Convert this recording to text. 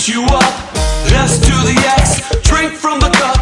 you up. S to the X, drink from the cup.